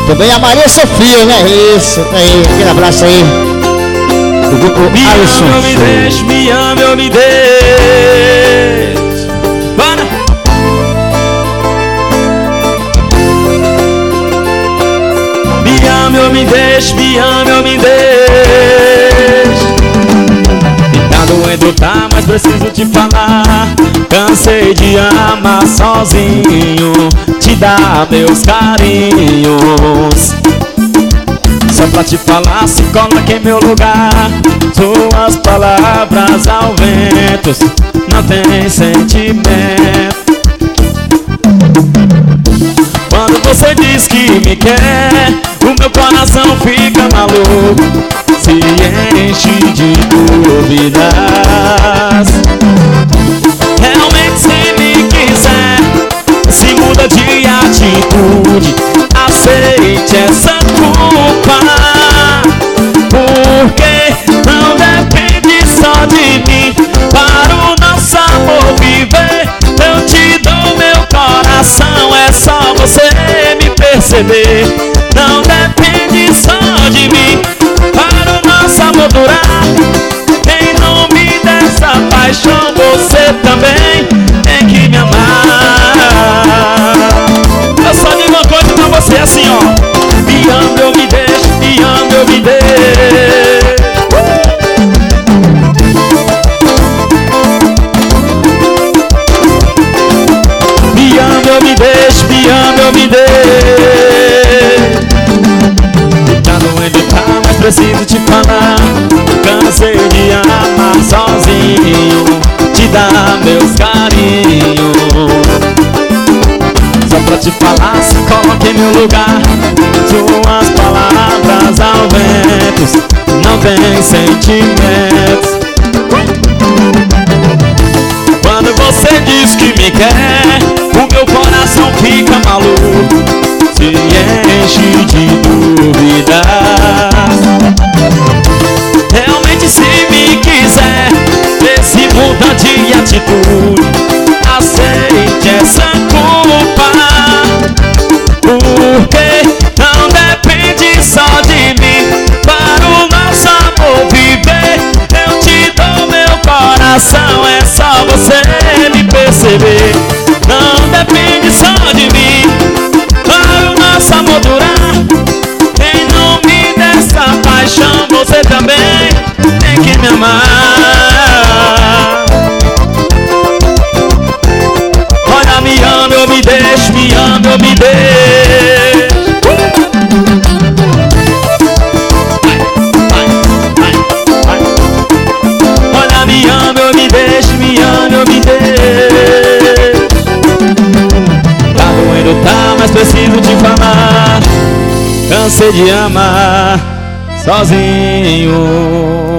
Também a Maria Sofia, né? Isso, tá aí, aquele abraço aí. Do grupo Alisson. Me ama, eu me deixo, me ama, eu me deixo. Bora! Me ama, eu me deixo, me ama, eu me deixo. Tá doendo, tá, mas preciso te falar. Cansei de amar sozinho, te dar meus carinhos. Só pra te falar, se coloca em meu lugar. Suas palavras ao vento, não tem sentimento. Quando você diz que me quer, o meu coração fica maluco, se enche de dúvidas. Realmente se me quiser, se muda de atitude, aceite essa culpa, porque não depende só de mim para o nosso amor viver. Eu te dou meu coração, é só você me perceber. Não depende só de mim para o nosso amor durar. Em nome dessa paixão, você também tem que me amar. Eu só digo uma coisa pra você assim, ó: me ama, eu me deixo, me ama, eu me deixo. Me ama, eu me deixo, me ama, eu me deixo. Tá doendo, tá, mas preciso te falar. Cansei de amar sozinho, te dar meus carinhos. Só pra te falar, se coloque em meu lugar. Suas palavras ao vento, não tem sentimentos. Quando você diz que me quer, o meu coração fica maluco, se enche de dúvidas. Realmente se me quiser, vê se muda de atitude, aceite essa culpa, porque não depende só de mim para o nosso amor viver. Eu te dou meu coração, é só você me perceber. Não depende só de mim para o nosso amor durar. Em nome dessa paixão, você também tem que me amar. Olha, me ama, eu me deixo, me ama, eu me deixo. Olha, me ama, eu me deixo, me ama, eu me deixo. Tá doendo, tá, mas preciso te falar. Cansei de amar sozinho.